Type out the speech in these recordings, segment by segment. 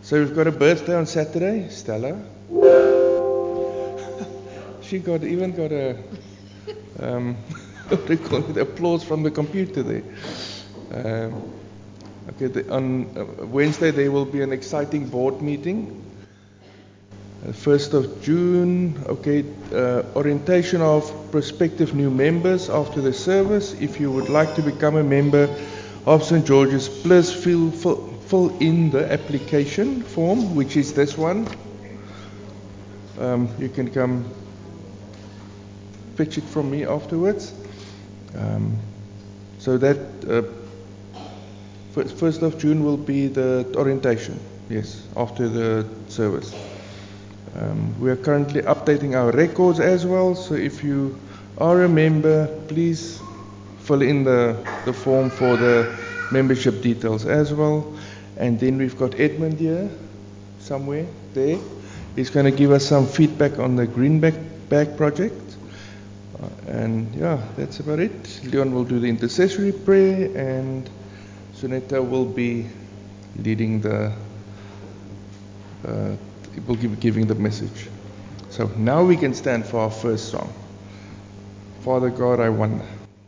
So we've got a birthday on Saturday, Stella. She even got a what do you call it? Applause from the computer there. On Wednesday there will be an exciting board meeting. 1st of June, orientation of prospective new members after the service. If you would like to become a member of St. George's, please fill in the application form, which is this one. You can come fetch it from me afterwards. So that 1st of June will be the orientation, yes, after the service. We are currently updating our records as well, so if you are a member, please fill in the form for the membership details as well. And then we've got Edmund here, somewhere there. He's going to give us some feedback on the Greenback Bag project. And yeah, that's about it. Leon will do the intercessory prayer, and Suneta will be leading will be giving the message. So now we can stand for our first song. Father God, I wonder.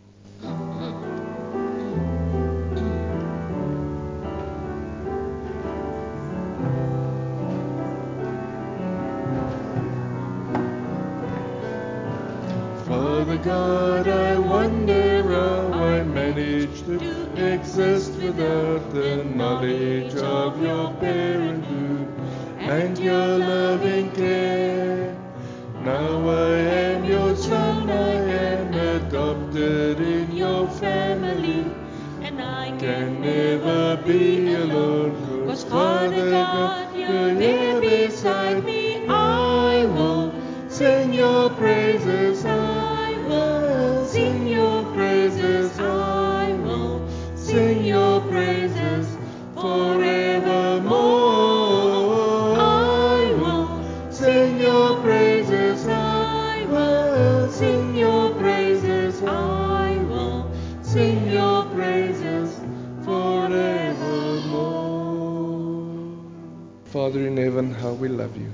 Father God, I wonder how I managed to exist without the knowledge of your parenthood and your loving care. Now I am your son, I am adopted in your family, and I can never be alone, 'cause Father God, you're there beside me. I will sing your praises, I will sing your praises, I will sing your praises forevermore. Sing your praises, I will sing your praises, I will sing your praises forevermore. Father in heaven, how we love you.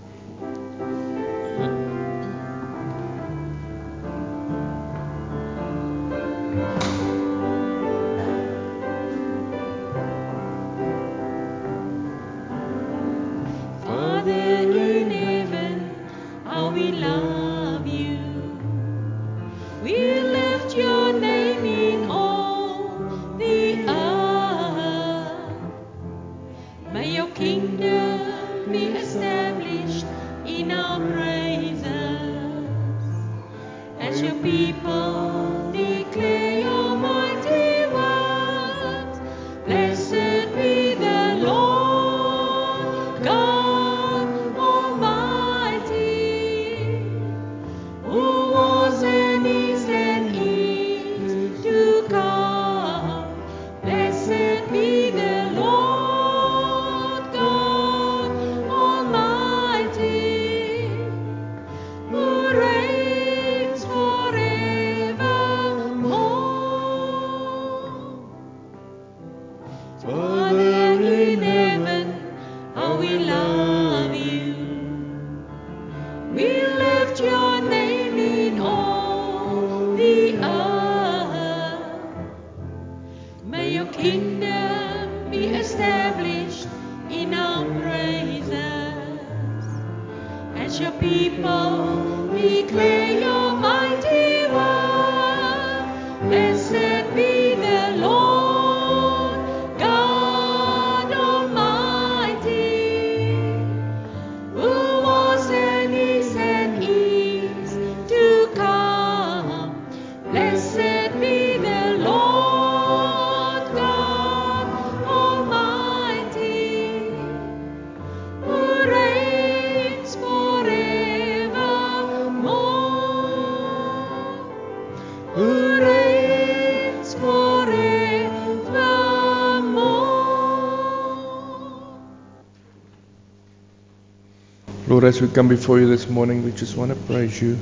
Lord, as we come before you this morning, we just want to praise you.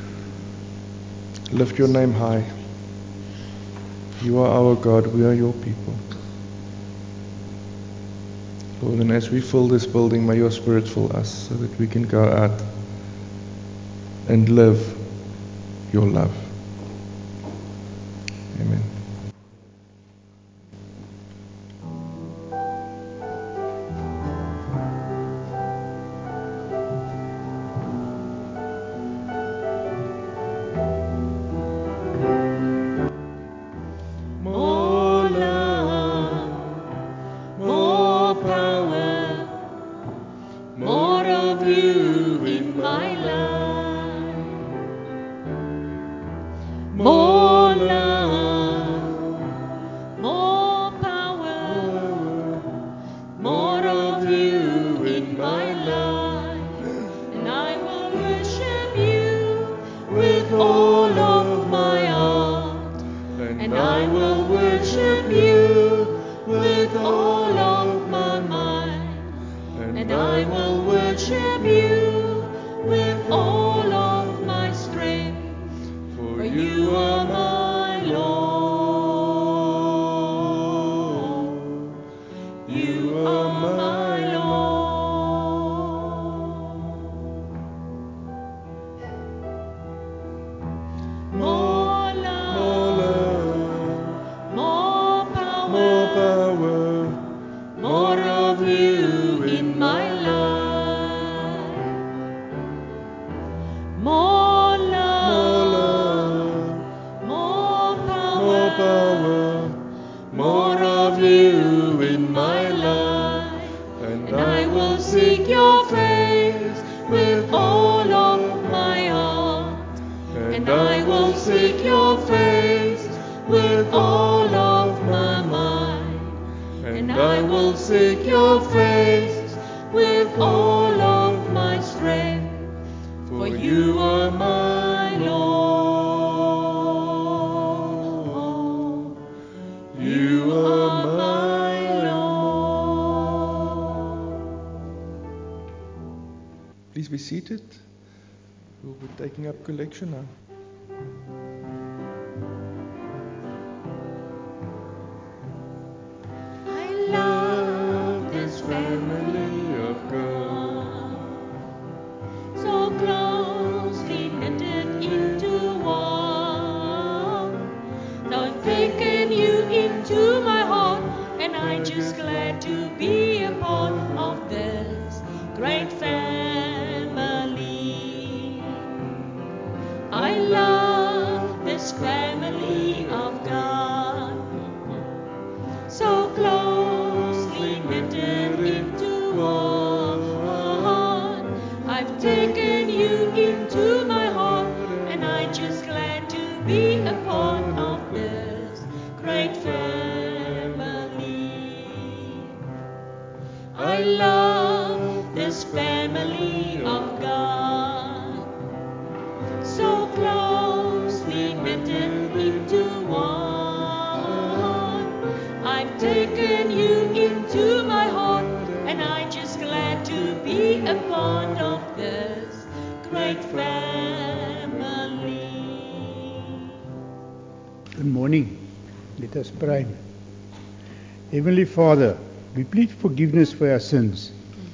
Lift your name high. You are our God, we are your people. Lord, and as we fill this building, may your Spirit fill us so that we can go out and live your love. Amen. More love, more power, more of you in my life. More love, more power, more of you in my life. And I will worship you with all of my heart. And I will worship you with all of my mind. And I will worship you with all of my strength. For you are my Lord. You are my Lord. More love, more power, more of you in my life. More love, more power, more of you in my life. And I will seek your face with all of my heart. And I will seek your face with all of my mind. And I will seek your face with all of my strength. For you are my Lord. You are my Lord. Please be seated. We'll be taking up collection now. I love this family of God, so closely knitted into one. I've taken you into my heart, and I'm just glad to be a part of this great family. I love this family of God, so closely knitted into one. I've taken you into my heart, and I'm just glad to be a part of this great family. I love this family of God, so closely knitted into one. I've taken you into my heart, and I'm just glad to be a part of this great family. Good morning. Let us pray. Heavenly Father, we plead forgiveness for our sins.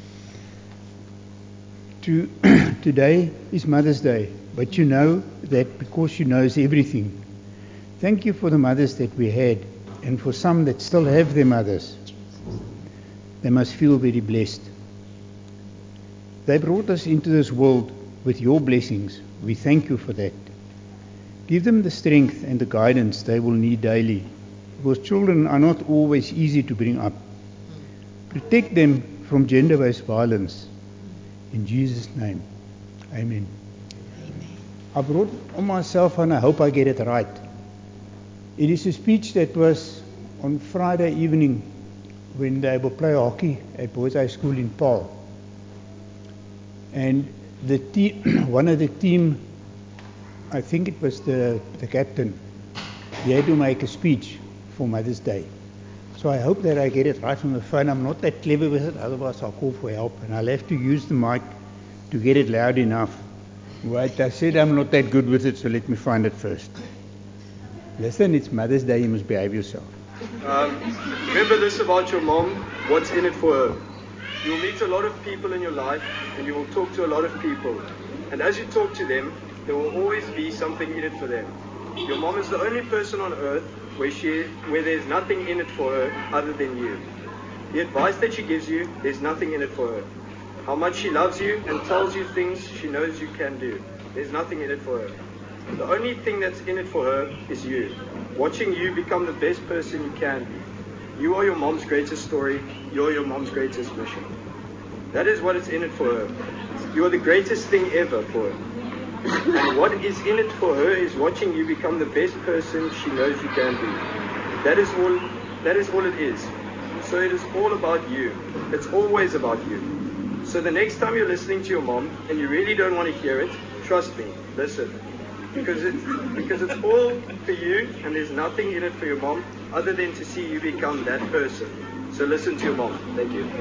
Today is Mother's Day, but you know that because you knows everything. Thank you for the mothers that we had, and for some that still have their mothers. They must feel very blessed. They brought us into this world with your blessings. We thank you for that. Give them the strength and the guidance they will need daily, because children are not always easy to bring up. Protect them from gender-based violence. In Jesus' name, amen. I brought on my cell phone, I hope I get it right. It is a speech that was on Friday evening when they will play hockey at Boys High School in Paarl. And one of the team, I think it was the captain, he had to make a speech for Mother's Day. So I hope that I get it right on the phone. I'm not that clever with it, otherwise I'll call for help. And I'll have to use the mic to get it loud enough. Right, I said I'm not that good with it, so let me find it first. Listen, it's Mother's Day, you must behave yourself. Remember this about your mom, what's in it for her. You will meet a lot of people in your life, and you will talk to a lot of people. And as you talk to them, there will always be something in it for them. Your mom is the only person on earth where there's nothing in it for her other than you. The advice that she gives you, there's nothing in it for her. How much she loves you and tells you things she knows you can do. There's nothing in it for her. The only thing that's in it for her is you. Watching you become the best person you can be. You are your mom's greatest story. You're your mom's greatest mission. That is what is in it for her. You are the greatest thing ever for her. And what is in it for her is watching you become the best person she knows you can be. That is all it is. So it is all about you. It's always about you. So the next time you're listening to your mom and you really don't want to hear it, trust me, listen. Because it's all for you, and there's nothing in it for your mom other than to see you become that person. So listen to your mom. Thank you.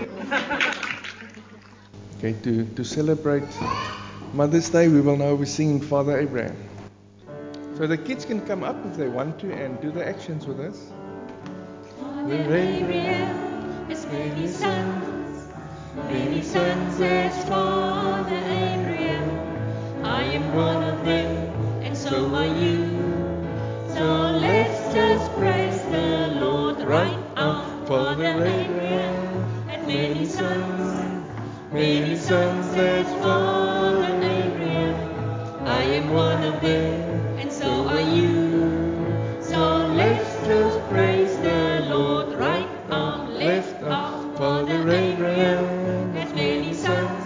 Okay, to celebrate Mother's Day, we will now be singing Father Abraham. So the kids can come up if they want to and do the actions with us. Father Abraham has many sons as Father Abraham. I am one of them, and so are you. So let's just praise the Lord right now. Father Abraham had many sons as Father Abraham. I am one of them, and so are you. So let's just praise the Lord right arm, left arm. Father Abraham had many sons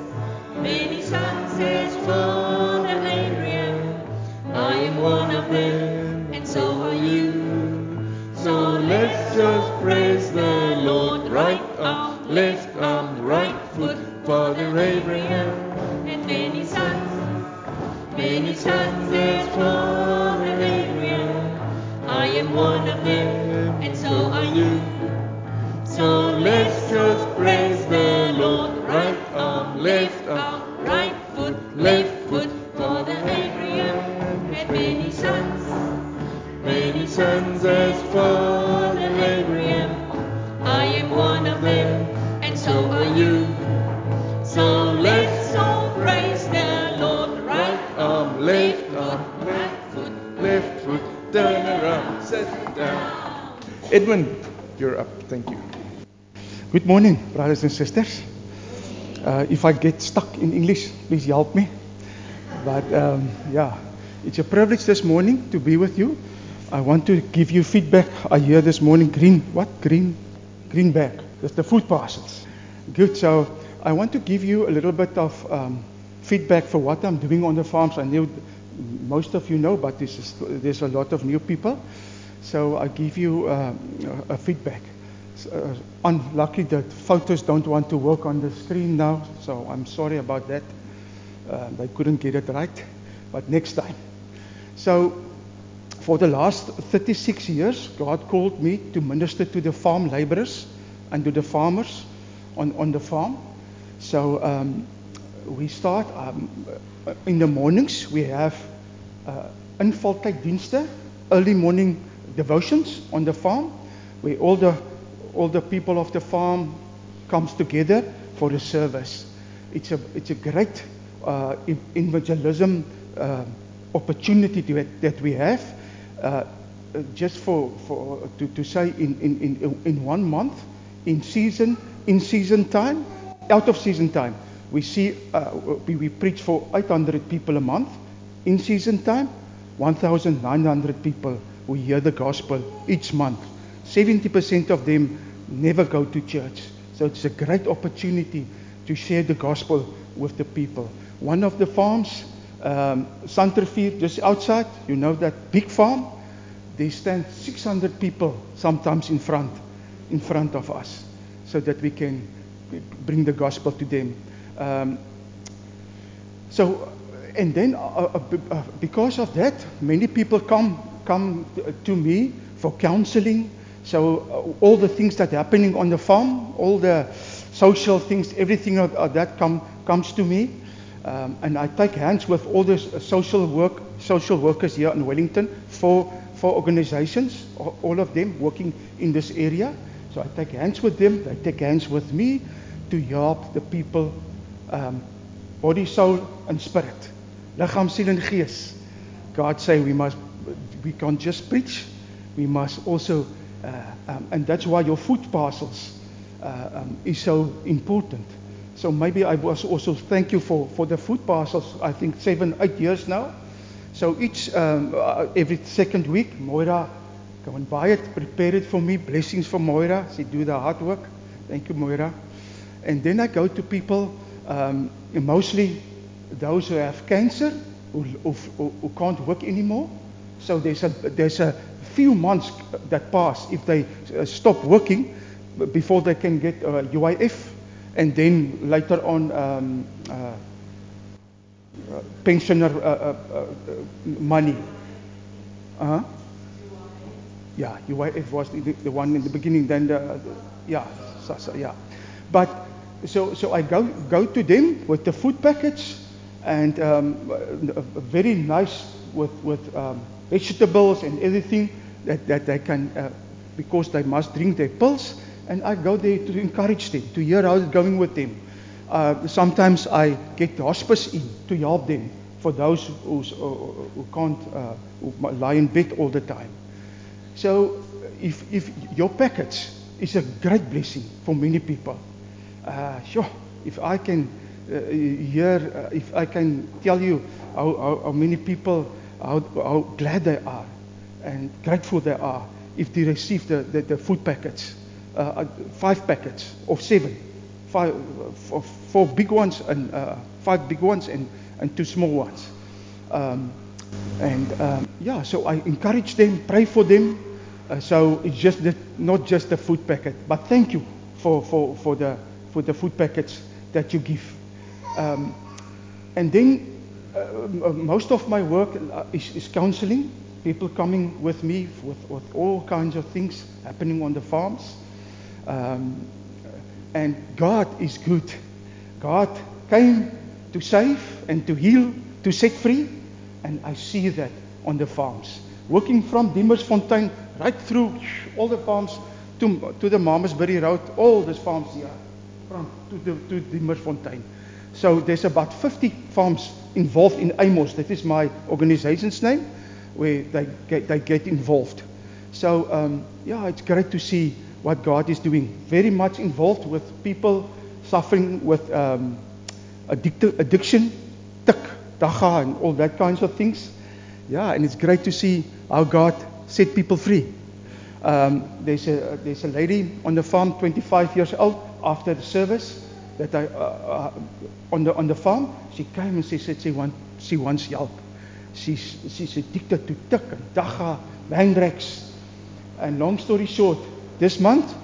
as Father Abraham. I am one of them, and so are you. So let's just praise the Lord right arm, left arm, right foot. Father Abraham had many sons as Father Abraham. I am one of them, and so are you. So let's just praise the Lord right arm, left arm, right foot, left foot. Father Abraham had many sons as Father Abraham. I am one of them, and so are you. So let's all praise the Lord right arm, left arm, Left foot, turn around, sit down. Edmund, you're up. Thank you. Good morning, brothers and sisters. If I get stuck in English, please help me. But it's a privilege this morning to be with you. I want to give you feedback. I hear this morning green bag. That's the food parcels. Good. So I want to give you a little bit of feedback for what I'm doing on the farms. I know most of you know, but there's a lot of new people. So I give you a feedback. Unlucky that photos don't want to work on the screen now, so I'm sorry about that. They couldn't get it right, but next time. So for the last 36 years, God called me to minister to the farm laborers and to the farmers on the farm. So we start in the mornings. We have invaltyddienste, early morning devotions on the farm, where all the people of the farm comes together for the service. It's a great evangelism opportunity that we have. Just to say in 1 month, in season time, out of season time, we preach for 800 people a month. In season time, 1,900 people who hear the gospel each month. 70% of them never go to church. So it's a great opportunity to share the gospel with the people. One of the farms, Santervier, just outside, you know that big farm, they stand 600 people sometimes in front of us, so that we can bring the gospel to them. And then because of that, many people come to me for counseling. So all the things that are happening on the farm, all the social things, everything of that comes to me. And I take hands with all the social workers here in Wellington, four organizations, all of them working in this area. So I take hands with them, they take hands with me to help the people, body, soul, and spirit. Lichaam, siel en gees. God say we can't just preach, we must also, and that's why your food parcels is so important. So maybe I was also thank you for the food parcels, I think 7-8 years now. So each, every second week, Moira, go and buy it, prepare it for me, blessings for Moira, she do the hard work. Thank you, Moira. And then I go to people, mostly those who have cancer, who can't work anymore. So there's a few months that pass if they stop working before they can get UIF, and then later on pensioner money. Yeah, UIF was the one in the beginning. Then yeah. But so I go to them with the food package, and very nice with vegetables and everything that they can, because they must drink their pills. And I go there to encourage them, to hear how it's going with them. Sometimes I get the hospice in to help them for those who can't who lie in bed all the time. So if your package is a great blessing for many people, sure, if I can if I can tell you how many people, how glad they are and grateful they are if they receive the food packets, 5 packets of 7, 4 big ones and 5 big ones and 2 small ones. Yeah, so I encourage them, pray for them. So it's just not just the food packet, but thank you for the food packets that you give. And then most of my work is counseling. People coming with me with all kinds of things happening on the farms. And God is good. God came to save and to heal, to set free. And I see that on the farms. Working from Dimmersfontein right through all the farms to the Mamasbury Road, all these farms here, from to Dimmersfontein. So there's about 50 farms involved in Amos. That is my organization's name, where they get involved. So yeah, it's great to see what God is doing. Very much involved with people suffering with addiction, tik, dagga, and all that kinds of things. Yeah, and it's great to see how God set people free. There's a lady on the farm, 25 years old, after the service that I on the farm. She came and she said she wants help. She's addicted to tik and dagga, Mandrax. And long story short, this month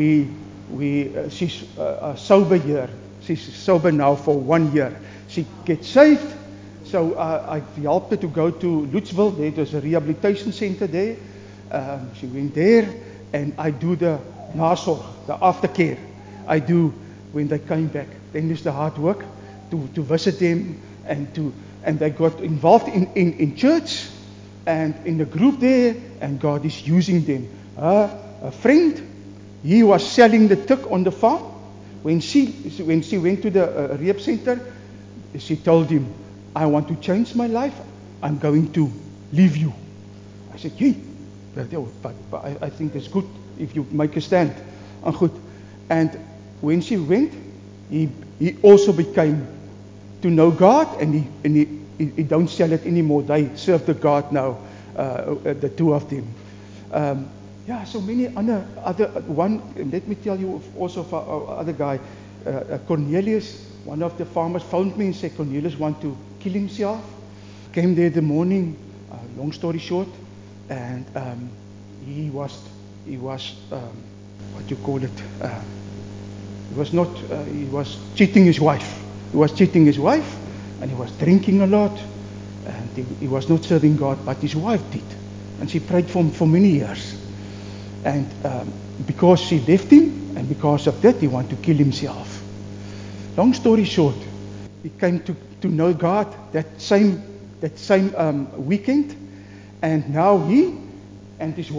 she's a sober year. She's sober now for 1 year. She gets saved. So I helped her to go to Lutzville. There's a rehabilitation center there. She went there, and I do the nasorg, the aftercare. I do when they came back. Then there's the hard work to visit them and they got involved in church and in the group there, and God is using them. A friend, he was selling the tik on the farm. When she went to the rehab center, she told him, I want to change my life. I'm going to leave you. I said, hey, but I think it's good if you make a stand. Good. And when she went, he also became to know God, and he don't sell it anymore. They serve the God now, the two of them. Yeah, so many other one. Let me tell you also of other guy, Cornelius. One of the farmers phoned me and said Cornelius want to kill himself. Came there the morning. Long story short, and he was what you call it? He was cheating his wife. He was cheating his wife, and he was drinking a lot, and he was not serving God, but his wife did, and she prayed for him for many years. And because she left him, and because of that, he wanted to kill himself. Long story short, he came to know God that same weekend, and now he and his wife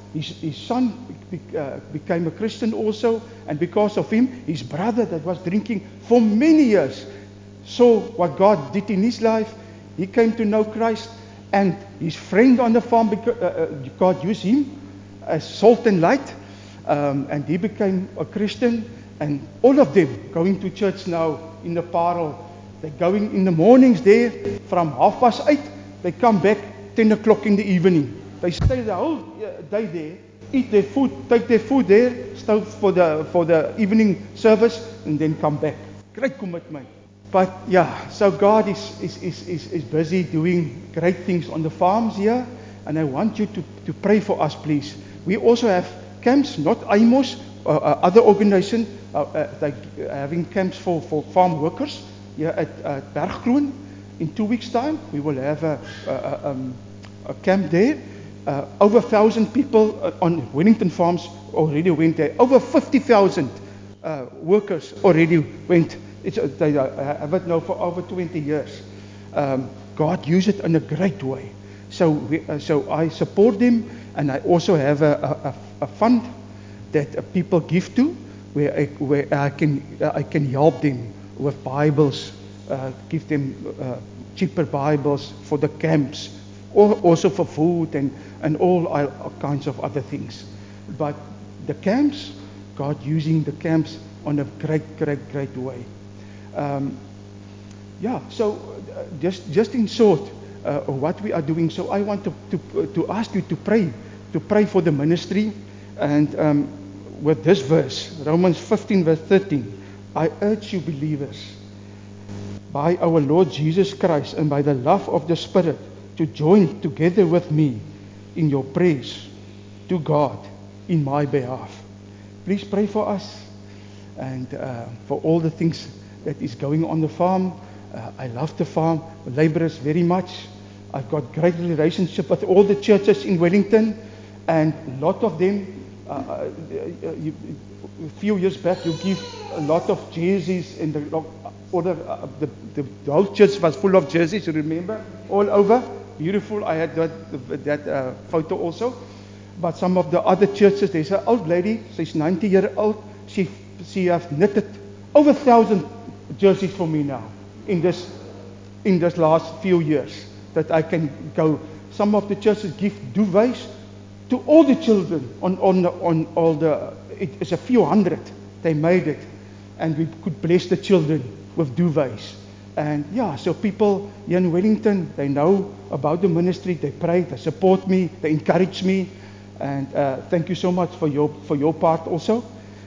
his son became a Christian also, and because of him, his brother that was drinking for many years saw what God did in his life. He came to know Christ, and his friend on the farm, God used him as salt and light, and he became a Christian. And all of them going to church now in the Parel. They're going in the mornings there from 8:30. They come back 10 o'clock in the evening. They stay the whole day there, eat their food, take their food there, stay for the evening service, and then come back. Great commitment. But yeah, so God is busy doing great things on the farms here, and I want you to pray for us, please. We also have camps, not Amos, other organizations, like having camps for farm workers here at Bergkroon. In 2 weeks' time, we will have a camp there. Over 1,000 people on Wellington farms already went there. Over 50,000 workers already went. They have it now for over 20 years. God used it in a great way. So I support them, and I also have a fund that people give to, where I can help them with Bibles, give them cheaper Bibles for the camps, or also for food and all kinds of other things. But the camps, God using the camps on a great way. So just in short, what we are doing. So I want to ask you to pray for the ministry, and with this verse, Romans 15 verse 13, I urge you believers, by our Lord Jesus Christ and by the love of the Spirit, to join together with me in your praise to God in my behalf. Please pray for us and for all the things that is going on the farm. I love the farm laborers very much. I've got great relationship with all the churches in Wellington, and a lot of them, a few years back, you give a lot of jerseys, and the whole church was full of jerseys, you remember, all over. Beautiful. I had that photo also. But some of the other churches, there's an old lady, she's 90 years old. She has knitted over 1,000 jerseys for me now in this last few years that I can go. Some of the churches give duvets to all the children on all the. It's a few hundred. They made it, and we could bless the children with duvets. And so people here in Wellington, they know about the ministry. They pray, they support me, they encourage me, and thank you so much for your part also.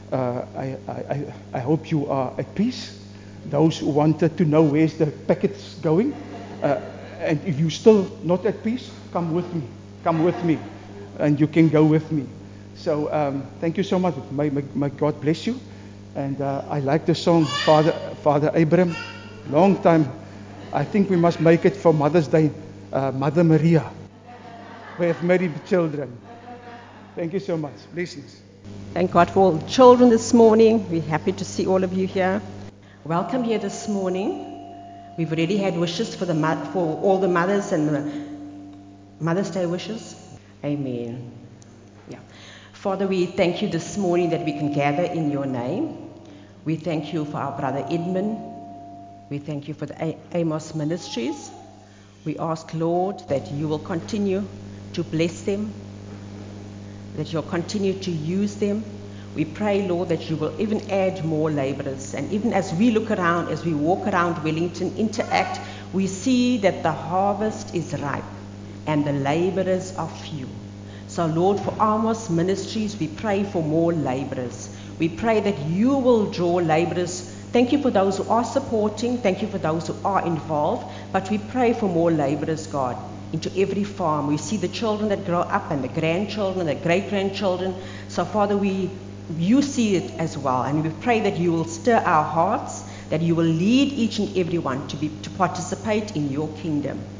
I hope you are at peace. Those who wanted to know where's the packets going, and if you're still not at peace, come with me, and you can go with me. So thank you so much. May God bless you. And I like the song Father Abraham. Long time. I think we must make it for Mother's Day. Mother Maria. We have married children. Thank you so much. Blessings. Thank God for all the children this morning. We're happy to see all of you here. Welcome here this morning. We've already had wishes for all the mothers and the Mother's Day wishes. Amen. Yeah. Father, we thank you this morning that we can gather in your name. We thank you for our brother Edmund. We thank you for the Amos Ministries. We ask, Lord, that you will continue to bless them, that you'll continue to use them. We pray, Lord, that you will even add more laborers. And even as we look around, as we walk around Wellington, interact, we see that the harvest is ripe and the laborers are few. So, Lord, for Amos Ministries, we pray for more laborers. We pray that you will draw laborers. Thank you for those who are supporting. Thank you for those who are involved. But we pray for more laborers, God, into every farm. We see the children that grow up and the grandchildren, the great-grandchildren. So, Father, you see it as well. And we pray that you will stir our hearts, that you will lead each and every one to participate in your kingdom.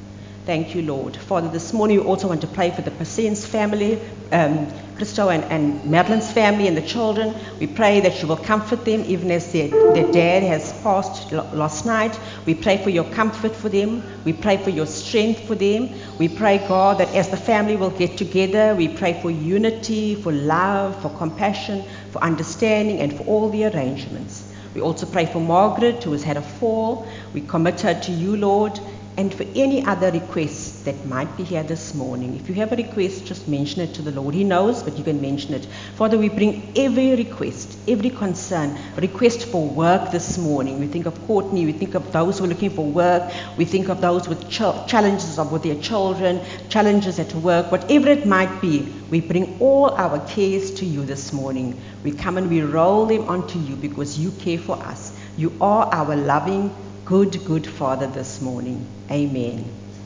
Thank you, Lord. Father, this morning we also want to pray for the Persens family, Christo and Madeline's family and the children. We pray that you will comfort them even as their dad has passed last night. We pray for your comfort for them. We pray for your strength for them. We pray, God, that as the family will get together, we pray for unity, for love, for compassion, for understanding, and for all the arrangements. We also pray for Margaret, who has had a fall. We commit her to you, Lord, and for any other requests that might be here this morning. If you have a request, just mention it to the Lord. He knows, but you can mention it. Father, we bring every request, every concern, request for work this morning. We think of Courtney, we think of those who are looking for work, we think of those with challenges with their children, challenges at work, whatever it might be. We bring all our cares to you this morning. We come and we roll them onto you because you care for us. You are our loving, good Father this morning. Amen.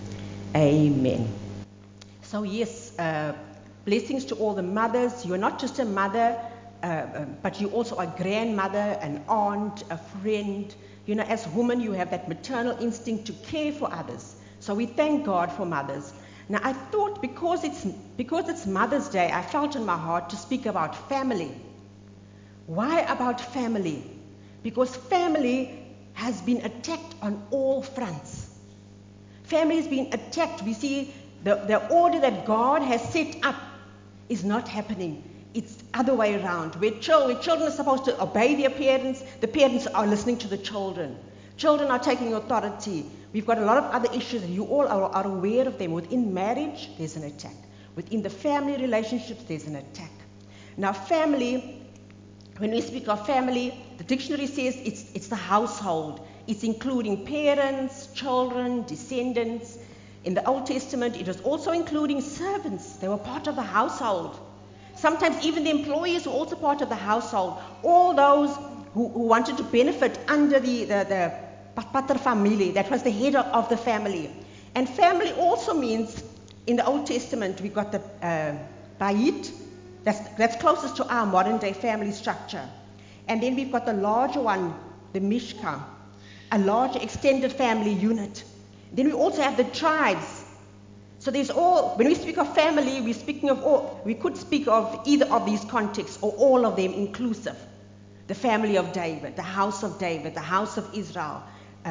Amen. So yes, blessings to all the mothers. You're not just a mother, but you also a grandmother, an aunt, a friend. You know, as women, you have that maternal instinct to care for others. So we thank God for mothers. Now, I thought because it's Mother's Day, I felt in my heart to speak about family. Why about family? Because family has been attacked on all fronts. Family has been attacked. We see the order that God has set up is not happening. It's the other way around. Where children are supposed to obey their parents, the parents are listening to the children. Children are taking authority. We've got a lot of other issues, and you all are aware of them. Within marriage, there's an attack. Within the family relationships, there's an attack. Now, family, when we speak of family, the dictionary says it's the household. It's including parents, children, descendants. In the Old Testament, it was also including servants. They were part of the household. Sometimes even the employees were also part of the household. All those who wanted to benefit under the paterfamilie, that was the head of the family. And family also means, in the Old Testament, we got the Bayit. That's closest to our modern day family structure. And then we've got the larger one, the Mishka, a larger extended family unit. Then we also have the tribes. So there's all, when we speak of family, we're speaking of all, we could speak of either of these contexts or all of them inclusive. The family of David, the house of David, the house of Israel,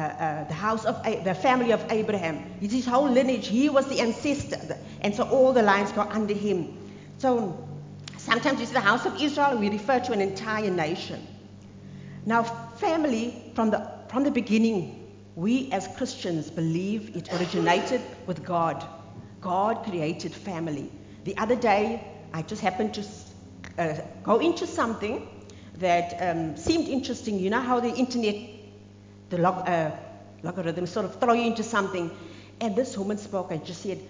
the family of Abraham. It's his whole lineage. He was the ancestor. And so all the lines go under him. So sometimes we say the house of Israel, we refer to an entire nation. Now, family, from the beginning, we as Christians believe it originated with God. God created family. The other day, I just happened to go into something that seemed interesting. You know how the internet, the logarithm sort of throw you into something. And this woman spoke and just said,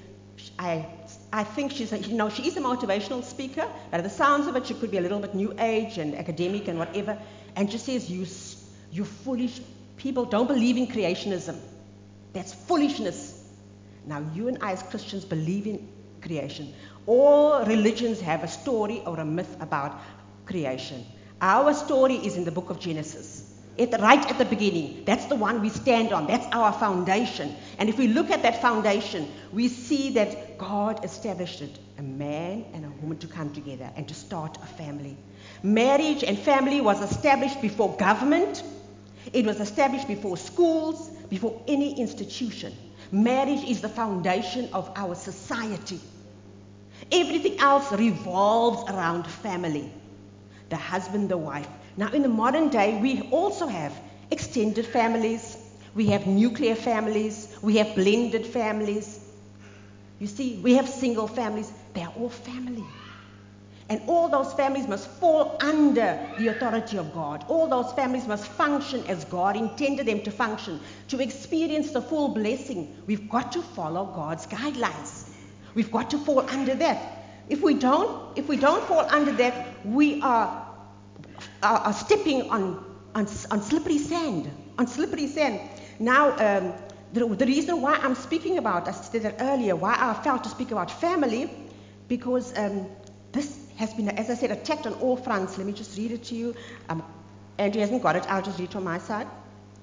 I think she is a motivational speaker, but at the sounds of it, she could be a little bit new age and academic and whatever. And she says, you foolish people don't believe in creationism. That's foolishness. Now, you and I as Christians believe in creation. All religions have a story or a myth about creation. Our story is in the book of Genesis. Right at the beginning. That's the one we stand on. That's our foundation. And if we look at that foundation, we see that God established it, a man and a woman to come together and to start a family. Marriage and family was established before government. It was established before schools, before any institution. Marriage is the foundation of our society. Everything else revolves around family. The husband, the wife. Now, in the modern day, we also have extended families. We have nuclear families. We have blended families. You see, we have single families. They are all family. And all those families must fall under the authority of God. All those families must function as God intended them to function. To experience the full blessing, we've got to follow God's guidelines. We've got to fall under that. If we don't fall under that, we are stepping on slippery sand. On slippery sand. Now, the reason why I'm speaking about, I said that earlier, why I felt to speak about family, because this has been, as I said, attacked on all fronts. Let me just read it to you. Andrew hasn't got it. I'll just read it on my side.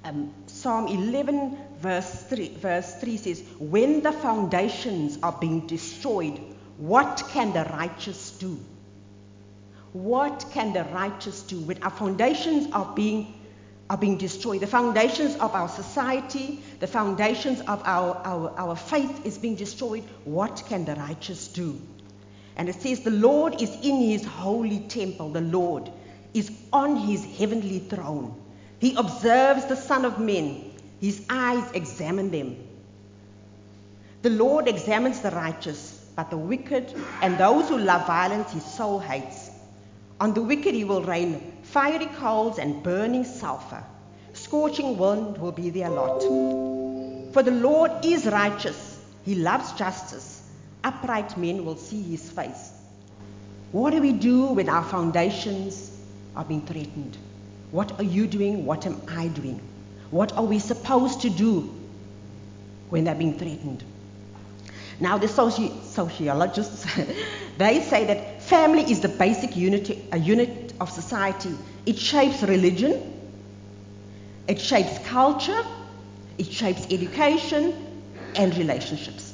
Psalm 11 verse 3 says, when the foundations are being destroyed, what can the righteous do? What can the righteous do when our foundations are being destroyed? The foundations of our society, the foundations of our faith is being destroyed. What can the righteous do? And it says, the Lord is in his holy temple. The Lord is on his heavenly throne. He observes the Son of Men. His eyes examine them. The Lord examines the righteous, but the wicked and those who love violence his soul hates. On the wicked he will rain fiery coals and burning sulfur. Scorching wind will be their lot. For the Lord is righteous. He loves justice. Upright men will see his face. What do we do when our foundations are being threatened? What are you doing? What am I doing? What are we supposed to do when they're being threatened? Now, the sociologists, they say that family is the basic unit of society. It shapes religion, it shapes culture, it shapes education and relationships.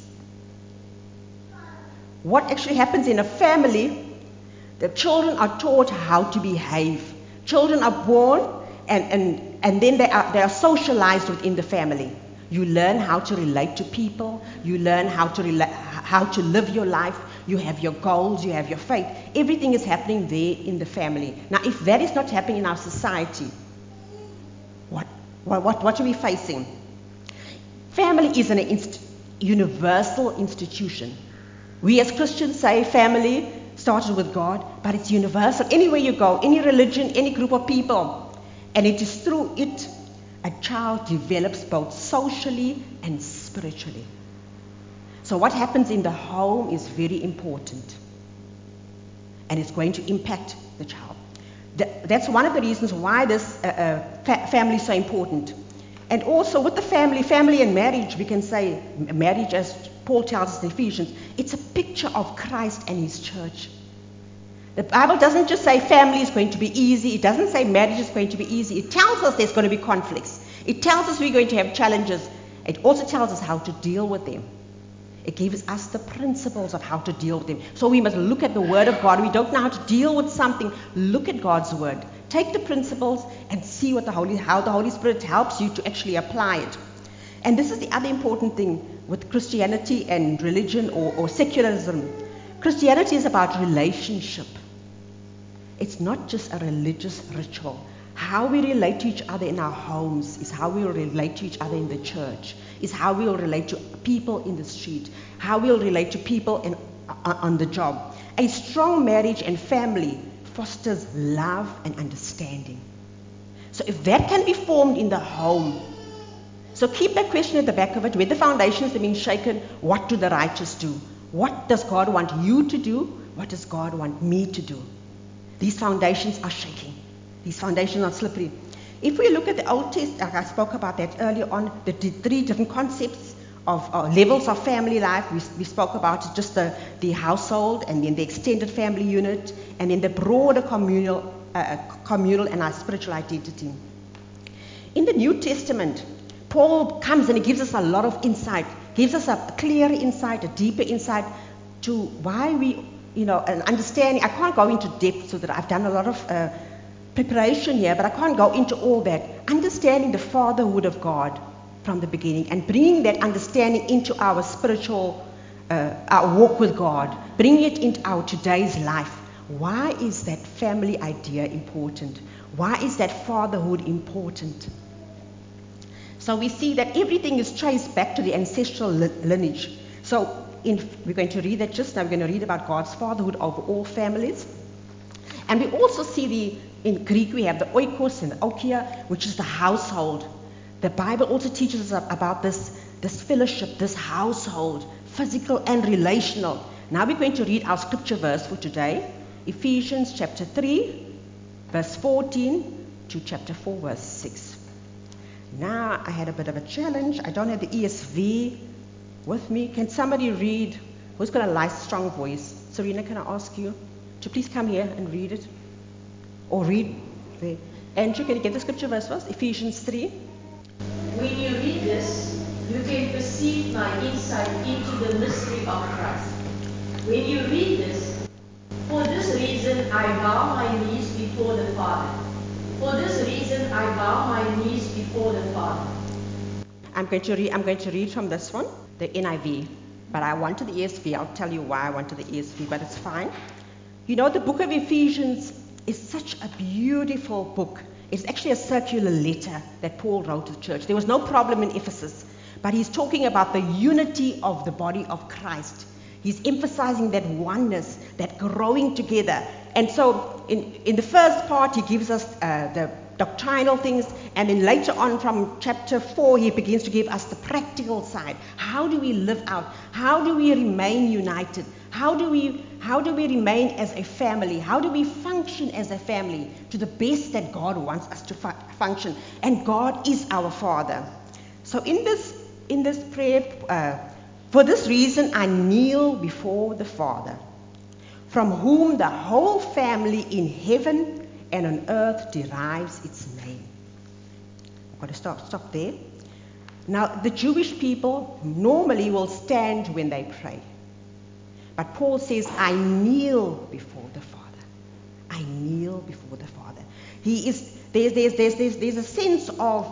What actually happens in a family, the children are taught how to behave. Children are born and then they are socialized within the family. You learn how to relate to people. You learn how to live your life. You have your goals. You have your faith. Everything is happening there in the family. Now, if that is not happening in our society, what are we facing? Family is an universal institution. We as Christians say family started with God, but it's universal. Anywhere you go, any religion, any group of people, and it is through it a child develops both socially and spiritually. So what happens in the home is very important, and it's going to impact the child. That's one of the reasons why this family is so important. And also with the family and marriage, we can say marriage, as Paul tells us in Ephesians, it's a picture of Christ and his church. The Bible doesn't just say family is going to be easy. It doesn't say marriage is going to be easy. It tells us there's going to be conflicts. It tells us we're going to have challenges. It also tells us how to deal with them. It gives us the principles of how to deal with them. So we must look at the Word of God. We don't know how to deal with something. Look at God's Word. Take the principles and see how the Holy Spirit helps you to actually apply it. And this is the other important thing with Christianity and religion or secularism. Christianity is about relationship. It's not just a religious ritual. How we relate to each other in our homes is how we will relate to each other in the church, is how we will relate to people in the street, how we will relate to people on the job. A strong marriage and family fosters love and understanding. So if that can be formed in the home, so keep that question at the back of it. When the foundations are being shaken, what do the righteous do? What does God want you to do? What does God want me to do? These foundations are shaking. These foundations are slippery. If we look at the Old Testament, I spoke about that earlier on, the three different concepts of levels of family life. We spoke about just the household, and then the extended family unit, and then the broader communal and our spiritual identity. In the New Testament, Paul comes and he gives us a lot of insight, gives us a clearer insight, a deeper insight to why we, an understanding. I can't go into depth so that I've done a lot of preparation here, but I can't go into all that. Understanding the fatherhood of God from the beginning and bringing that understanding into our spiritual, our walk with God, bringing it into our today's life. Why is that family idea important? Why is that fatherhood important? So we see that everything is traced back to the ancestral lineage. So we're going to read that just now. We're going to read about God's fatherhood over all families. And we also see in Greek we have the oikos and the okia, which is the household. The Bible also teaches us about this fellowship, this household, physical and relational. Now we're going to read our scripture verse for today, Ephesians chapter 3, verse 14 to chapter 4, verse 6. Now I had a bit of a challenge. I don't have the ESV with me. Can somebody read? Who's got a nice, strong voice? Serena, can I ask you to please come here and read it? Or read there. Andrew, can you get the scripture verse first? Ephesians 3. When you read this, you can perceive my insight into the mystery of Christ. When you read this, for this reason I bow my knees before the Father. For this reason I bow my knees before the Father. I'm going to read from this one, the NIV. But I wanted the ESV. I'll tell you why I wanted the ESV, but it's fine. You know, the book of Ephesians is such a beautiful book. It's actually a circular letter that Paul wrote to the church. There was no problem in Ephesus, but he's talking about the unity of the body of Christ. He's emphasizing that oneness, that growing together. And so in the first part, he gives us the doctrinal things, and then later on from chapter 4, he begins to give us the practical side. How do we live out? How do we remain united? How do we remain as a family? How do we function as a family to the best that God wants us to function? And God is our Father. So in this prayer, for this reason I kneel before the Father, from whom the whole family in heaven and on earth derives its name. I'm going to stop there. Now, the Jewish people normally will stand when they pray. But Paul says, I kneel before the Father. I kneel before the Father. There's a sense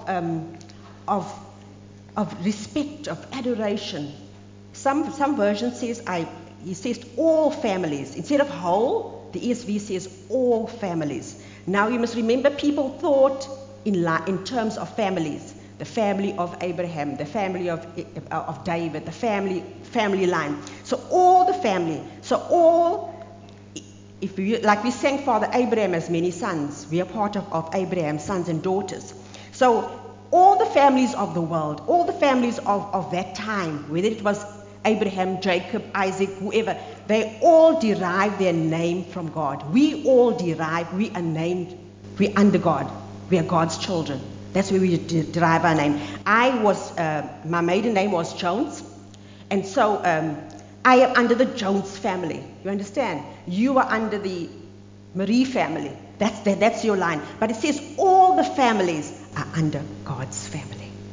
of respect, of adoration. Some version says, he says all families. Instead of whole, the ESV says all families. Now you must remember, people thought in terms of families. The family of Abraham, the family of David, the family line. So all the family. So all, like we sang Father Abraham has many sons. We are part of Abraham's sons and daughters. So all the families of the world, all the families of that time, whether it was Abraham, Jacob, Isaac, whoever, they all derive their name from God. We all derive, we are named, we're under God. We are God's children. That's where we derive our name. My maiden name was Jones. And so I am under the Jones family. You understand? You are under the Marie family. That's your line. But it says all the families are under God's family.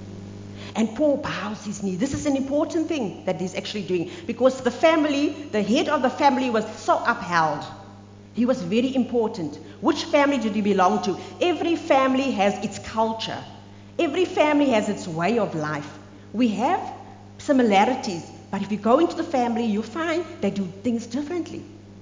And Paul bows his knee. This is an important thing that he's actually doing, because the head of the family was so upheld. He was very important. Which family did he belong to? Every family has its culture. Every family has its way of life. We have similarities, but if you go into the family, you find they do things differently.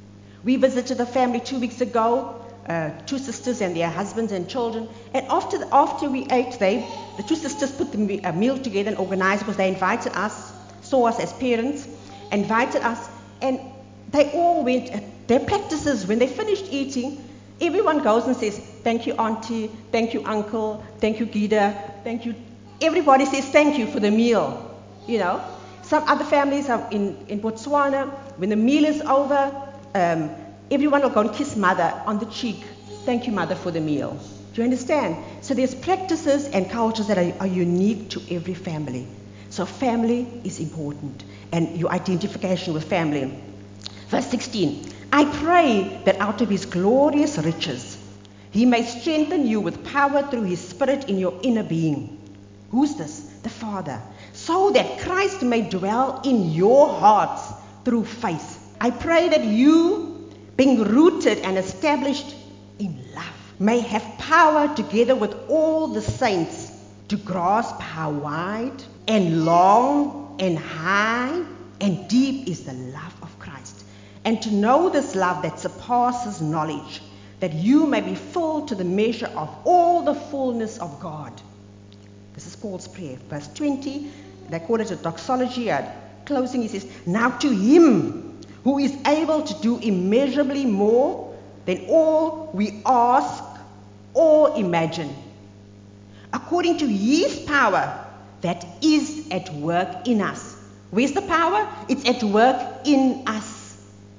We visited a family 2 weeks ago, 2 sisters and their husbands and children. And after we ate, the 2 sisters put a meal together and organized, because they invited us, saw us as parents, invited us, and they all went. Their practices, when they finished eating, everyone goes and says, thank you, auntie, thank you, uncle, thank you, Gida, thank you. Everybody says thank you for the meal, you know. Some other families are in Botswana, when the meal is over, everyone will go and kiss mother on the cheek. Thank you, mother, for the meal. Do you understand? So there's practices and cultures that are unique to every family. So family is important, and your identification with family. Verse 16, I pray that out of his glorious riches, he may strengthen you with power through his Spirit in your inner being. Who's this? The Father. So that Christ may dwell in your hearts through faith. I pray that you, being rooted and established in love, may have power together with all the saints to grasp how wide and long and high and deep is the love of Christ, and to know this love that surpasses knowledge, that you may be filled to the measure of all the fullness of God. This is Paul's prayer. Verse 20, they call it a doxology. At closing, he says, now to him who is able to do immeasurably more than all we ask or imagine, according to his power that is at work in us. Where's the power? It's at work in us.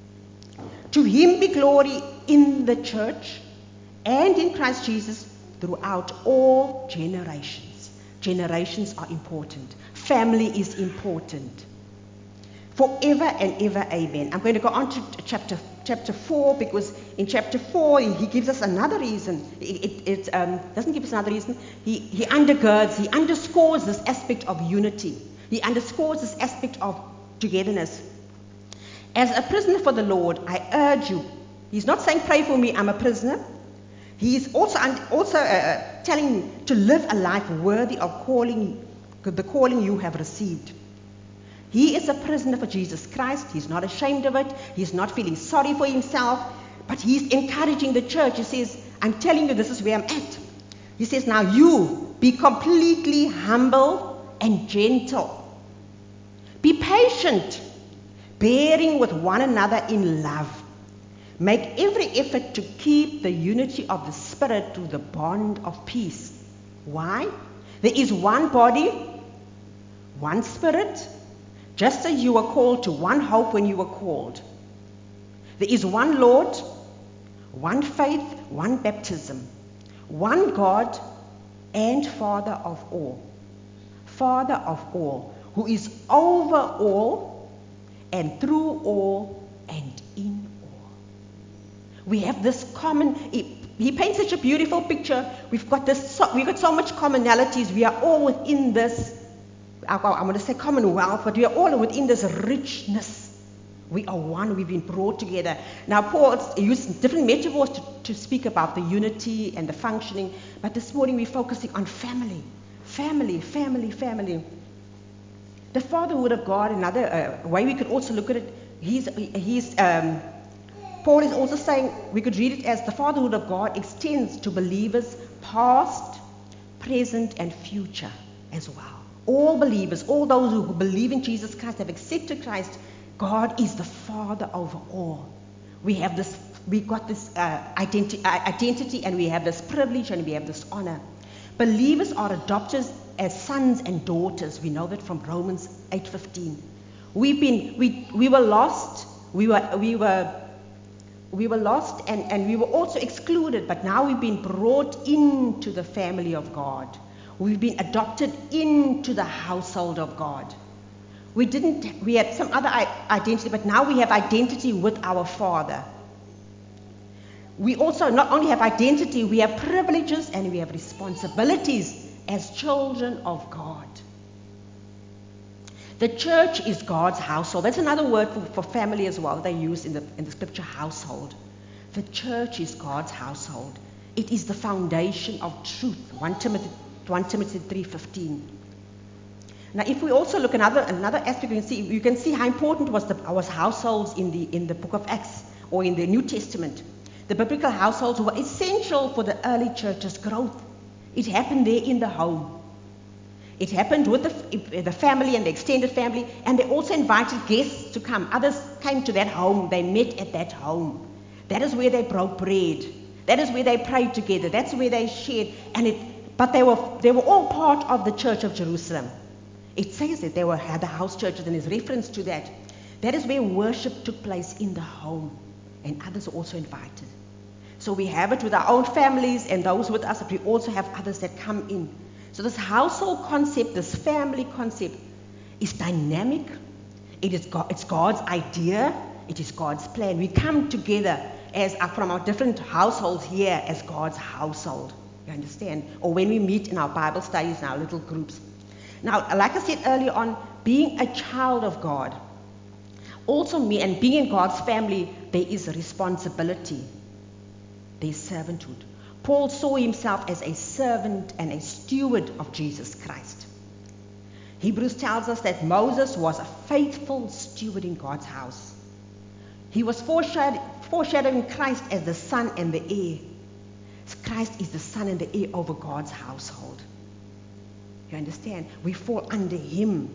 To him be glory in the church and in Christ Jesus throughout all generations. Generations are important. Family is important. Forever and ever, amen. I'm going to go on to chapter chapter 4, because in chapter 4 he gives us another reason. It doesn't give us another reason. He undergirds, he underscores this aspect of unity. He underscores this aspect of togetherness. As a prisoner for the Lord, I urge you. He's not saying pray for me, I'm a prisoner. He is also telling me to live a life worthy of the calling you have received. He is a prisoner for Jesus Christ. He's not ashamed of it. He's not feeling sorry for himself, but he's encouraging the church. He says, I'm telling you, this is where I'm at. He says, now you be completely humble and gentle. Be patient, bearing with one another in love. Make every effort to keep the unity of the Spirit through the bond of peace. Why? There is one body, one Spirit, just as you were called to one hope when you were called. There is one Lord, one faith, one baptism, one God and Father of all, who is over all and through all and in all. We have this common, he paints such a beautiful picture. We've got so much commonalities. We are all within this, I'm going to say commonwealth, but we are all within this richness. We are one. We've been brought together. Now, Paul used different metaphors to speak about the unity and the functioning, but this morning we're focusing on family. Family, family, family. The fatherhood of God, another way we could also look at it, Paul is also saying, we could read it as the fatherhood of God extends to believers past, present, and future as well. All believers, all those who believe in Jesus Christ, have accepted Christ, God is the Father over all. We've got this identity, and we have this privilege, and we have this honor. Believers are adopted as sons and daughters. We know that from Romans 8:15. We were lost. We were lost, and we were also excluded, but now we've been brought into the family of God. We've been adopted into the household of God. We had some other identity, but now we have identity with our Father. We also not only have identity, we have privileges and we have responsibilities as children of God. The church is God's household. That's another word for family as well. They use in the scripture, household. The church is God's household. It is the foundation of truth. 1 Timothy 3:15. Now, if we also look another aspect, you can see how important was households in the book of Acts or in the New Testament. The biblical households were essential for the early church's growth. It happened there in the home. It happened with the family and the extended family, and they also invited guests to come. Others came to that home. They met at that home. That is where they broke bread. That is where they prayed together. That's where they shared. But they were all part of the Church of Jerusalem. It says that they had the house churches, and there's reference to that. That is where worship took place in the home, and others are also invited. So we have it with our own families and those with us, but we also have others that come in. So this household concept, this family concept, is dynamic. It's God's idea. It is God's plan. We come together from our different households here as God's household. You understand? Or when we meet in our Bible studies, in our little groups. Now, like I said earlier on, being a child of God, also and being in God's family, there is a responsibility. There's servanthood. Paul saw himself as a servant and a steward of Jesus Christ. Hebrews tells us that Moses was a faithful steward in God's house. He was foreshadowing Christ as the son and the heir. Christ is the son and the heir over God's household. You understand? We fall under him.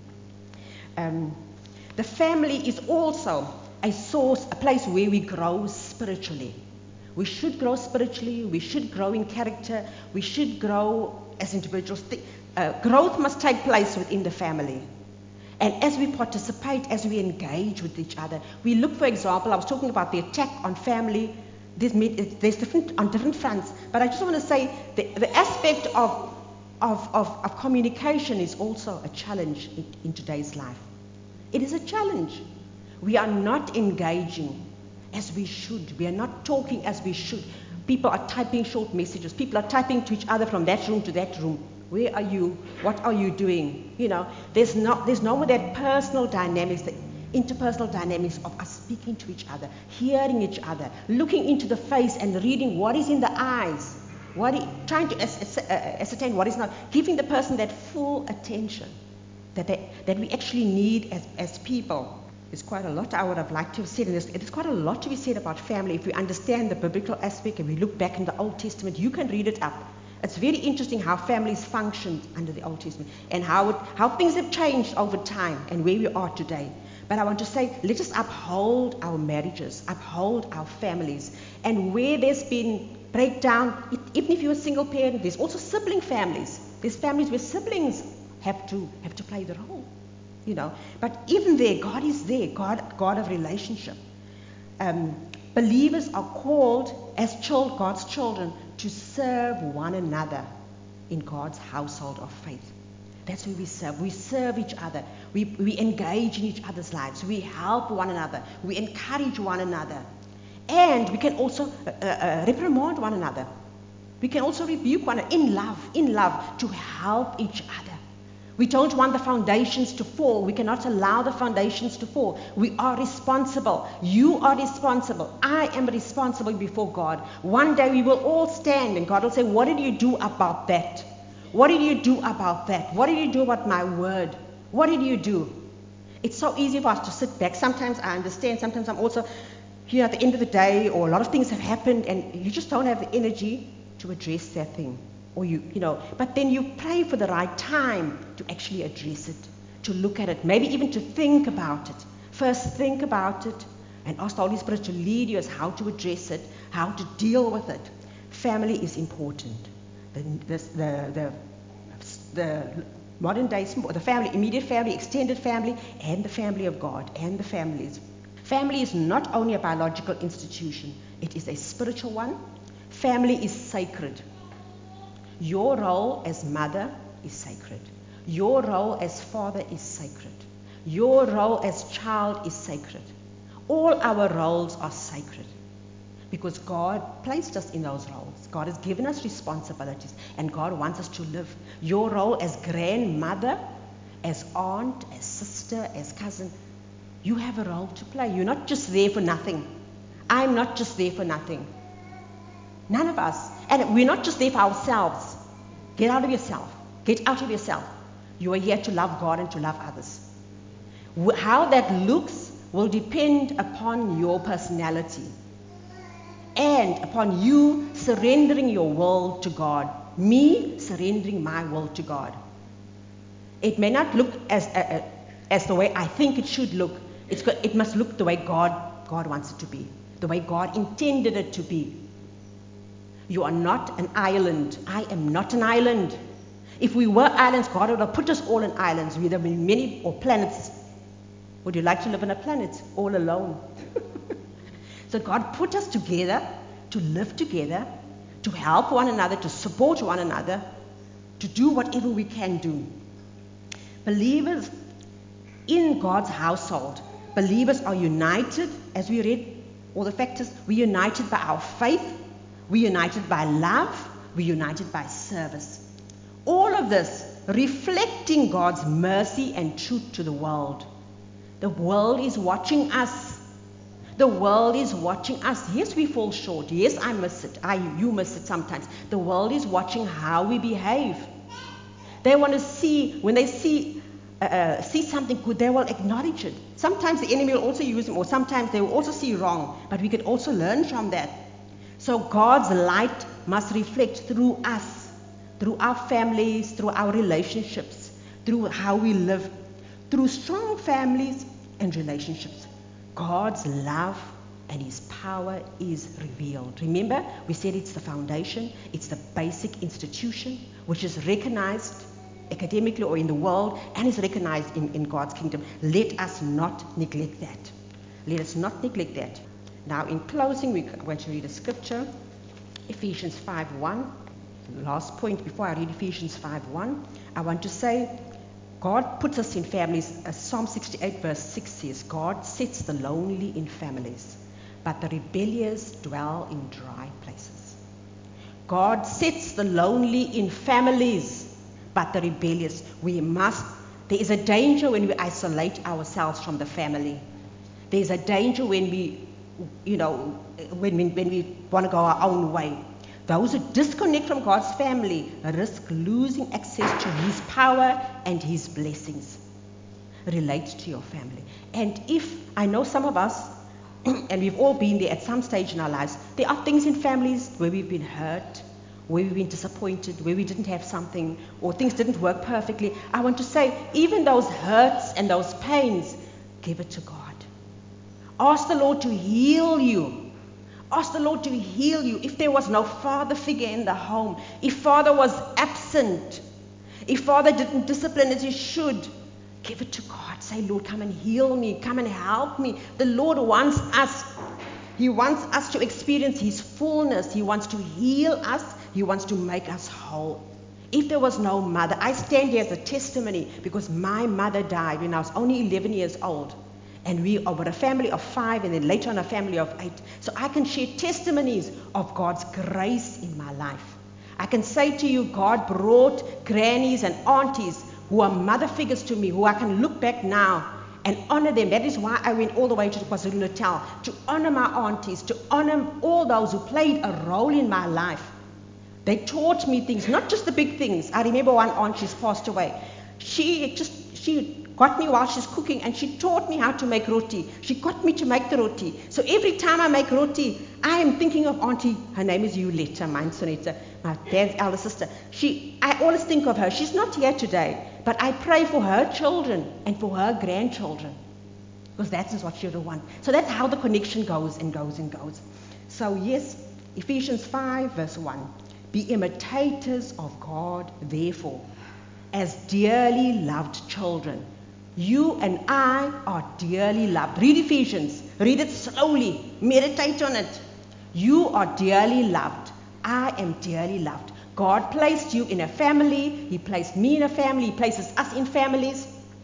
The family is also a place where we grow spiritually. We should grow spiritually. We should grow in character. We should grow as individuals. Growth must take place within the family. And as we participate, as we engage with each other, we look, for example, I was talking about the attack on family. There's different fronts. But I just want to say the aspect of communication is also a challenge in today's life. It is a challenge. We are not engaging. as we should. We are not talking as we should. People are typing short messages. People are typing to each other from that room to that room. Where are you? What are you doing? There's no more that personal dynamics, the interpersonal dynamics of us speaking to each other, hearing each other, looking into the face and reading what is in the eyes, trying to ascertain what is not, giving the person that full attention that we actually need as people. There's quite a lot I would have liked to have said, and there's quite a lot to be said about family. If we understand the biblical aspect and we look back in the Old Testament, you can read it up. It's very interesting how families functioned under the Old Testament and how things have changed over time and where we are today. But I want to say, let us uphold our marriages, uphold our families. And where there's been breakdown, even if you're a single parent, there's also sibling families. There's families where siblings have to play the role. But even there, God is there, God of relationship. Believers are called as God's children to serve one another in God's household of faith. That's where we serve. We serve each other. We engage in each other's lives. We help one another. We encourage one another. And we can also reprimand one another. We can also rebuke one another in love, to help each other. We don't want the foundations to fall. We cannot allow the foundations to fall. We are responsible. You are responsible. I am responsible before God. One day we will all stand and God will say, what did you do about that? What did you do about that? What did you do about my word? What did you do? It's so easy for us to sit back. Sometimes I understand. Sometimes I'm also here at the end of the day, or a lot of things have happened and you just don't have the energy to address that thing. Or but then you pray for the right time to actually address it, to look at it, maybe even to think about it. First think about it and ask the Holy Spirit to lead you as how to address it, how to deal with it. Family is important. The modern day, the family, immediate family, extended family, and the family of God, and the families. Family is not only a biological institution, it is a spiritual one. Family is sacred. Your role as mother is sacred. Your role as father is sacred. Your role as child is sacred. All our roles are sacred because God placed us in those roles. God has given us responsibilities and God wants us to live. Your role as grandmother, as aunt, as sister, as cousin, you have a role to play. You're not just there for nothing. I'm not just there for nothing. None of us. And we're not just there for ourselves. Get out of yourself. Get out of yourself. You are here to love God and to love others. How that looks will depend upon your personality and upon you surrendering your will to God. Me surrendering my will to God. It may not look as the way I think it should look. It must look the way God wants it to be. The way God intended it to be. You are not an island. I am not an island. If we were islands, God would have put us all in islands. We'd have been many, or planets. Would you like to live on a planet all alone? So God put us together to live together, to help one another, to support one another, to do whatever we can do. Believers in God's household, believers are united, as we read all the factors, we're united by our faith, we're united by love, we're united by service. All of this reflecting God's mercy and truth to the world. The world is watching us. The world is watching us. Yes, we fall short. Yes, I miss it. You miss it sometimes. The world is watching how we behave. They want to see, when they see something good, they will acknowledge it. Sometimes the enemy will also use them, or sometimes they will also see wrong, but we could also learn from that. So God's light must reflect through us, through our families, through our relationships, through how we live, through strong families and relationships. God's love and His power is revealed. Remember, we said it's the foundation, it's the basic institution which is recognized academically or in the world and is recognized in God's kingdom. Let us not neglect that. Let us not neglect that. Now, in closing, we're going to read a scripture, Ephesians 5:1. The last point before I read Ephesians 5:1, I want to say God puts us in families. As Psalm 68 verse 6 says, God sets the lonely in families. but the rebellious dwell in dry places. God sets the lonely in families, but the rebellious, there is a danger when we isolate ourselves from the family. There is a danger when we want to go our own way. Those who disconnect from God's family risk losing access to His power and His blessings. Relate to your family. And I know some of us, and we've all been there at some stage in our lives, there are things in families where we've been hurt, where we've been disappointed, where we didn't have something, or things didn't work perfectly. I want to say, even those hurts and those pains, give it to God. Ask the Lord to heal you. Ask the Lord to heal you. If there was no father figure in the home, if father was absent, if father didn't discipline as he should, give it to God. Say, Lord, come and heal me. Come and help me. The Lord wants us. He wants us to experience His fullness. He wants to heal us. He wants to make us whole. If there was no mother, I stand here as a testimony because my mother died when I was only 11 years old. And we were a family of 5 and then later on a family of 8. So I can share testimonies of God's grace in my life. I can say to you, God brought grannies and aunties who are mother figures to me, who I can look back now and honor them. That is why I went all the way to KwaZulu-Natal, to honor my aunties, to honor all those who played a role in my life. They taught me things, not just the big things. I remember one aunt, she's passed away. She got me while she's cooking and she taught me how to make roti. She got me to make the roti. So every time I make roti, I am thinking of auntie. Her name is Yuletta, mine Sonetta, my dad's elder sister. I always think of her. She's not here today, but I pray for her children and for her grandchildren because that is what she would want. So that's how the connection goes and goes and goes. So yes, Ephesians 5 verse 1. Be imitators of God, therefore, as dearly loved children. You and I are dearly loved. Read Ephesians. Read it slowly. Meditate on it. You are dearly loved. I am dearly loved. God placed you in a family. He placed me in a family. He places us in families.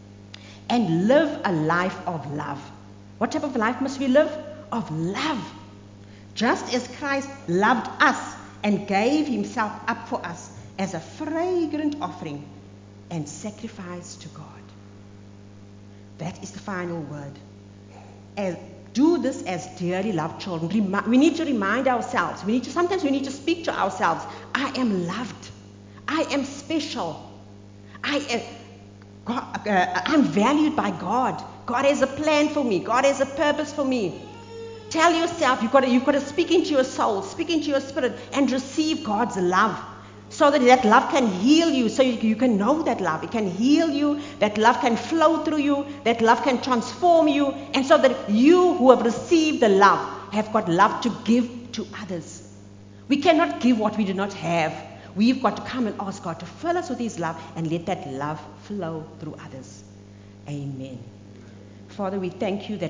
And live a life of love. What type of life must we live? Of love. Just as Christ loved us and gave Himself up for us as a fragrant offering and sacrifice to God. That is the final word. Do this as dearly loved children. We need to remind ourselves. Sometimes we need to speak to ourselves. I am loved. I am special. I'm valued by God. God has a plan for me. God has a purpose for me. Tell yourself, you've got to speak into your soul, speak into your spirit, and receive God's love. So that love can heal you, so you can know that love. It can heal you, that love can flow through you, that love can transform you, and so that you who have received the love have got love to give to others. We cannot give what we do not have. We've got to come and ask God to fill us with His love and let that love flow through others. Amen. Father, we thank you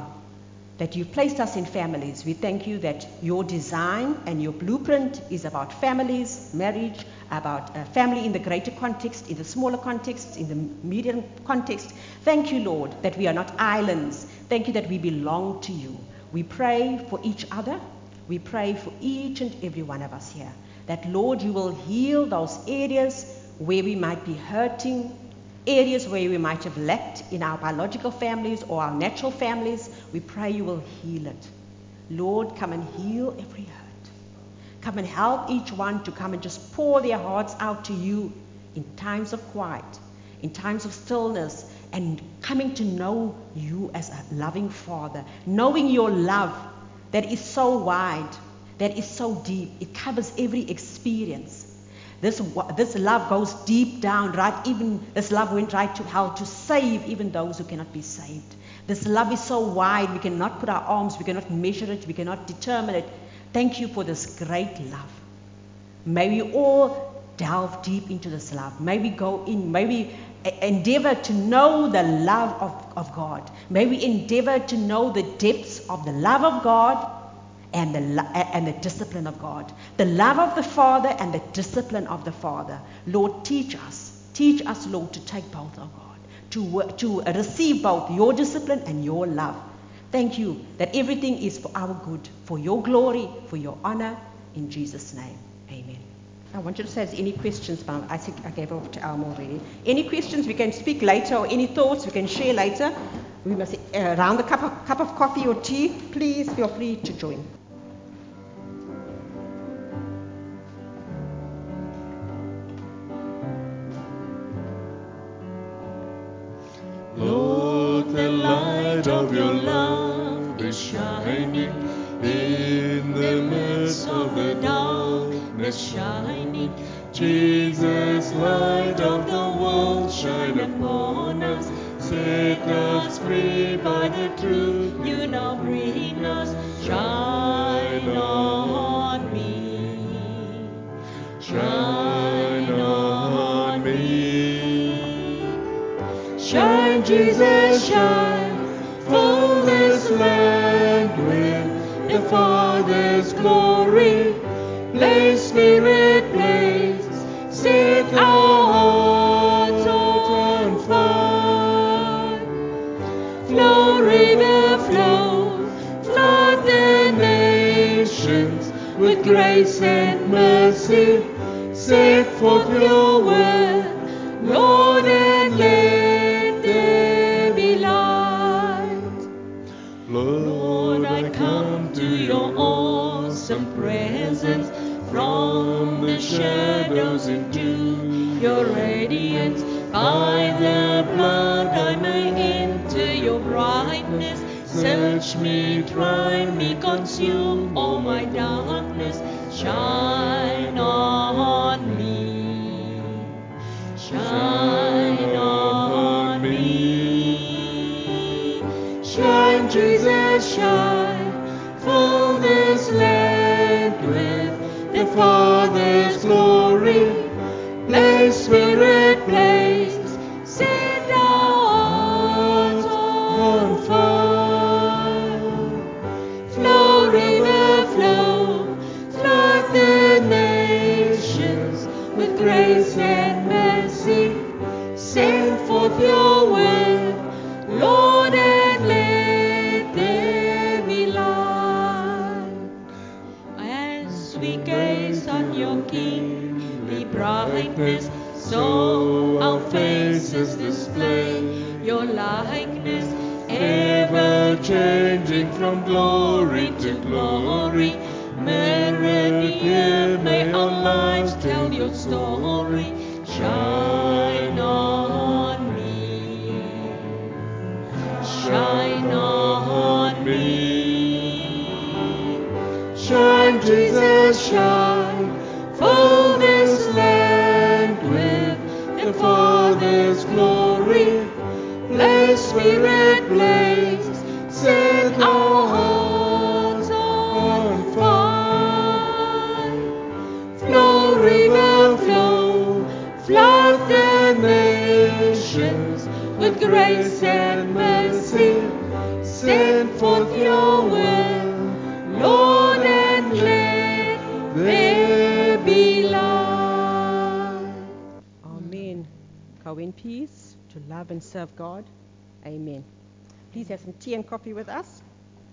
that you've placed us in families. We thank you that your design and your blueprint is about families, marriage, about family in the greater context, in the smaller context, in the medium context. Thank you, Lord, that we are not islands. Thank you that we belong to you. We pray for each other. We pray for each and every one of us here. That, Lord, you will heal those areas where we might be hurting, areas where we might have lacked in our biological families or our natural families. We pray you will heal it. Lord, come and heal every hurt. Come and help each one to come and just pour their hearts out to you in times of quiet, in times of stillness, and coming to know you as a loving Father, knowing your love that is so wide, that is so deep. It covers every experience. This love goes deep down, right? Even this love went right to hell to save even those who cannot be saved. This love is so wide, we cannot put our arms, we cannot measure it, we cannot determine it. Thank you for this great love. May we all delve deep into this love. May we go in, may we endeavor to know the love of God. May we endeavor to know the depths of the love of God and the discipline of God. The love of the Father and the discipline of the Father. Lord, teach us. Teach us, Lord, to take both, oh God. To receive both your discipline and your love. Thank you that everything is for our good, for your glory, for your honor. In Jesus' name, amen. I want you to say, is any questions? I think I gave off to Alma already. Any questions? We can speak later, or any thoughts we can share later. We must around the cup of coffee or tea. Please feel free to join. Lord, the light of your love is shining in the midst of the darkness shining. Jesus, light of the world, shine upon us. Set us free by the truth you now bring us. Shine on me. Shine on me. Shine, Jesus, shine. Fill this land with the Father's glory. Blaze, Spirit, blaze. Set our hearts on fire. Flow, river, flow. Flood the nations with grace and mercy. Set forth your word, Lord, and let there be light. Lord, I come to your awesome presence. From the shadows into your radiance. By the blood I may enter your brightness. Search me, try me, consume all my darkness. Shine on me. Shine on me. Shine, Jesus, shine. Fill this land with the Father's glory. Blaze, Spirit, blaze. Set our hearts on fire. Flow, river, flow. Flood the nations with grace and mercy. Send forth your word, Lord, and let there be light. As we gaze on your kingly brightness, so our faces display your likeness, ever changing from glory to glory. Mirrored here, may our lives tell your story. Shine on me. Shine on me. Shine, Jesus, shine. Fill this land with the Father's glory. Blaze, Spirit, blaze. Set our hearts on fire. Flow, river, flow. Flood the nations with grace and mercy. Send forth your word, Lord, and let there be light. Amen. Go in peace to love and serve God. Amen. Please have some tea and coffee with us.